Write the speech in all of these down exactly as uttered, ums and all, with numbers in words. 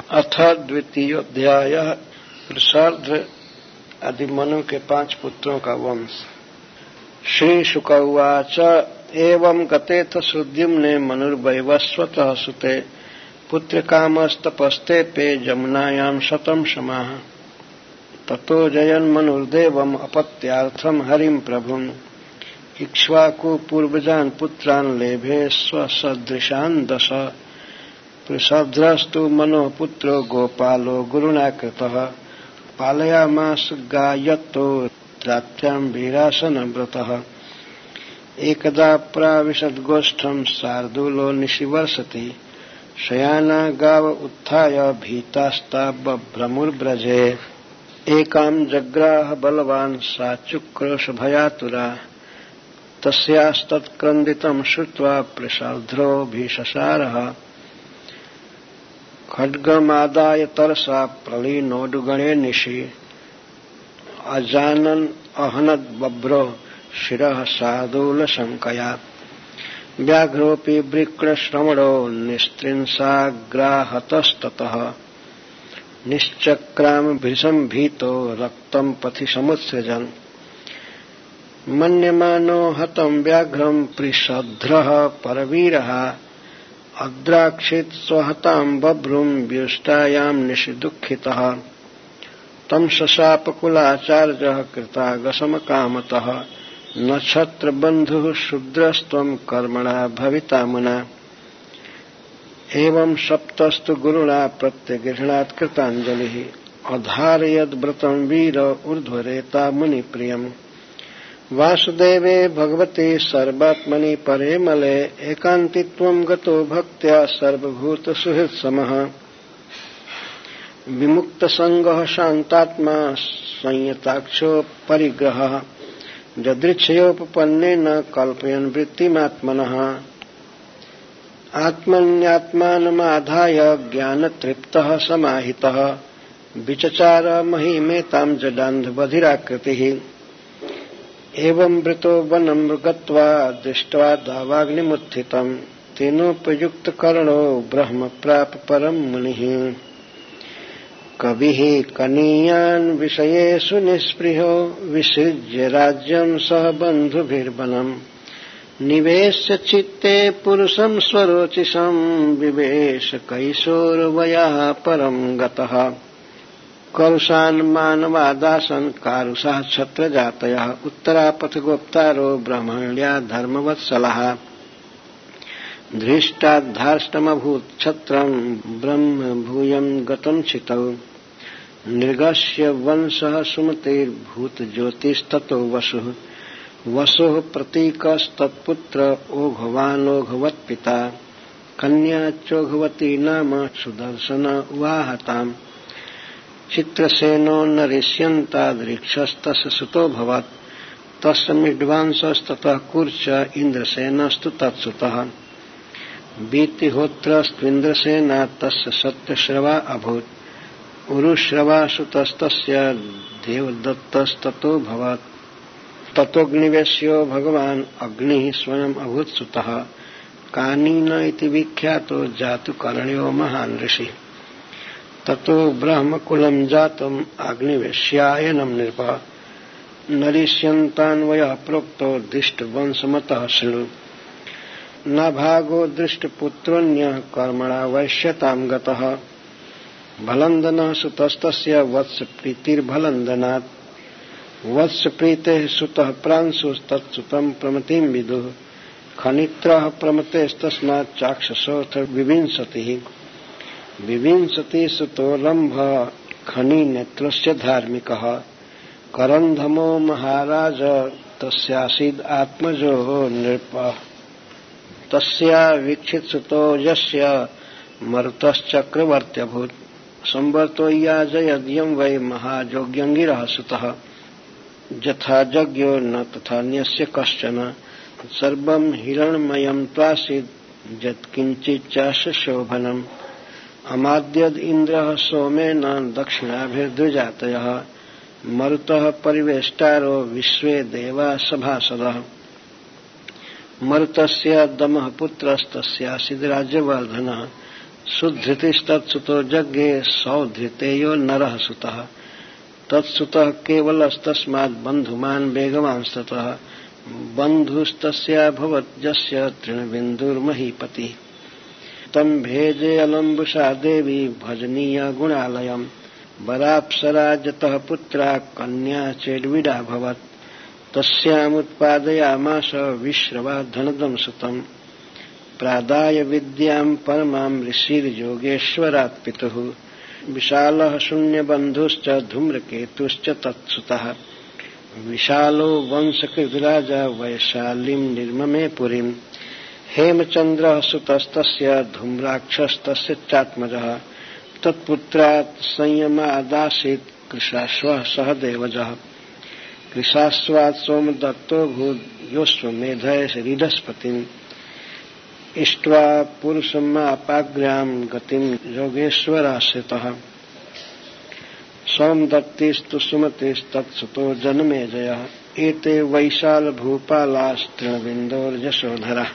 अथ द्वितीय अध्याय वृषार्ध आदि मनु के पांच पुत्रों का वंश। श्री शुक उवाच एवं गतेथ सुद्युम्ने मनुर्वैवस्वतः सुते पुत्रकामस्तपस्ते पे जमुनायां शतं समाः ततो जयन् मनुर्देवम् अपत्यार्थं हरिं प्रभुम् इक्ष्वाकु पूर्वजान् पुत्रान् लेभे स्वसदृशान् दश वृषभद्रस्तु मनो पुत्रो गोपालो गुरुणा कृतः पालयामास गायत्तो रात्र्यां वीरासनव्रतः एकदा प्राविशद्गोष्ठं शार्दूलो निशिवर्षति शयाना गाव उत्थाय भीतास्ता बभ्रमुर्व्रजे एकां जग्राह बलवान् सा चुक्रोशभयातुरा तस्यास्तत्क्रन्दितं श्रुत्वा वृषभद्रो भीषसारः खड्गमादाय तरसा प्रलीनोडुगणे निशि अजानन् अहनद्बभ्रो शिरः शार्दूलशङ्कया व्याघ्रोऽपि वृक्णश्रवणो निस्त्रिंसाग्राहतस्ततः निश्चक्राम भृशं भीतो रक्तं पथि समुत्सृजन् मन्यमानो हतं व्याघ्रं पृषध्रः परवीरः अद्राक्षित स्वहतां बभ्रुं व्युष्टायां निशिदुःखितः तं शशापकुलाचार्यः कृतागसमकामतः नक्षत्रबन्धुः शूद्रस्त्वं कर्मणा भविता मुना एवं सप्तस्तु गुरुणा प्रत्यगृह्णात् कृताञ्जलिः अधारयद्व्रतं वीर ऊर्ध्वरेता मुनिप्रियम् वासुदेवे भगवते सर्वात्मनि परे मले एकान्तित्वं गतो भक्त्या सर्वभूतसुहृत्समः विमुक्तसङ्गः शान्तात्मा संयताक्षो परिग्रहः यदृच्छयोपपन्नेन कल्पयन् वृत्तिमात्मनः आत्मन्यात्मानमाधाय ज्ञानतृप्तः समाहितः विचचार महिमेतां जडान्धबधिराकृतिः एवं वृतो वनं गत्वा दृष्ट्वा दावाग्निमुत्थितं तेनोपयुक्तकर्णो ब्रह्म प्राप परं मुनिः कविः कनीयान् विषयेषु निःस्पृहो विसृज्य राज्यं सह बन्धुभिर्वनं निवेश्य चित्ते पुरुषं स्वरोचिषं विवेश कैशोरवयः परं गतः करुषान् मानवादासन् कारुषः क्षत्रजातयः उत्तरापथगोप्तारो ब्राह्मण्या धर्मवत्सलः धृष्टाद्धार्ष्टमभूत् क्षत्रं ब्रह्म भूयं गतं चितौ निर्गस्य वंशः सुमतेर्भूत ज्योतिस्ततो वसुः वसुः प्रतीकस्तत्पुत्र ओघवानोघवत्पिता कन्या चोघवती नाम सुदर्शन उवाहताम् चित्रसेनो नरिष्यन्तादृक्षस्तस्य सुतो भवत् तस्य मिड्वांसस्ततः कुर्च इन्द्रसेनस्तु तत्सुतः वीतिहोत्रस्त्विन्द्रसेना तस्य सत्यश्रवा अभूत् उरुश्रवासुतस्तस्य देवदत्तस्ततो भवत् ततोऽग्निवेश्यो भगवान् अग्निः स्वयम् अभूत् सुतः कानीन इति विख्यातो जातुकर्ण्यो महान् ऋषिः ततो ब्रह्मकुलं जातम् अग्निवेश्यायनं नृप नरिष्यन्तान्वयः प्रोक्तो दृष्टवंशमतः शृणु न भागो दृष्टपुत्रोऽन्यः कर्मणा वैश्यतां गतः भलन्दनः सुतस्तस्य वत्सप्रीतिर्भलन्दनात् वत्सप्रीतेः सुतः प्रांशुस्तत्सुतं प्रमतिं विदुः खनित्रः प्रमतेस्तस्मात् चाक्षसोऽथ विविंशतिः विविंशति सुतो रंभ खनि नेत्रस्य धार्मिकः करन्धमो महाराज तस्यासीद् आत्मजो नृपः तस्या वीक्षित सुतो यस्य मरुतश्चक्रवर्त्यभूत् संवर्तो याजयद्यं वै महायोग्यङ्गिरः सुतः यथा यज्ञो न तथान्यस्य कश्चन सर्वं हिरण्मयं त्वासीद् यत्किञ्चिच्चास्य शोभनम् अमाद्यद् इन्द्रः सोमेन दक्षिणाभिर्द्विजातयः मरुतः परिवेष्टारो विश्वे देवा सभासदः मरुतस्य दमः पुत्रस्तस्यासीद् राज्यवर्धनः सुधृतिस्तत्सुतो जज्ञे सौधृतेयो नरः सुतः तत्सुतः केवलस्तस्मात् बन्धुमान् वेगवांस्ततः बन्धुस्तस्याभवत् यस्य तृणबिन्दुर्महीपतिः तं भेजेऽलम्बुषा देवी भजनीय गुणालयम् वराप्सराजतः पुत्रा कन्या चेद्विडाभवत् तस्यामुत्पादयामास विश्रवा धनदं सुतम् प्रादाय विद्याम् परमाम् ऋषिर्योगेश्वरात् पितुः विशालः शून्यबन्धुश्च धूम्रकेतुश्च तत्सुतः विशालो वंशकृतराजा वैशालीम् निर्ममे पुरीम् हेमचन्द्रः सुतस्तस्य धूम्राक्षस्तस्य चात्मजः तत्पुत्रात् संयमादासीत् कृशाश्वः सह देवजः कृशाश्वात् सोमदत्तो भूत् योऽश्वमेधय रीडस्पतिम् इष्ट्वा पुरुषमापाग्र्याम् गतिम् योगेश्वराश्रितः सोमदत्तिस्तु सुमतिस्तत्सुतो जनमेजयः एते वैशालभूपालास्तृणबिन्दोर्यशोधरः।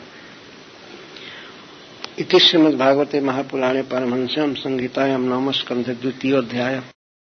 इति श्रीमद्भागवते महापुराणे पारमहंस्यां संहितायां नवमस्कन्धे द्वितीयोऽध्यायः।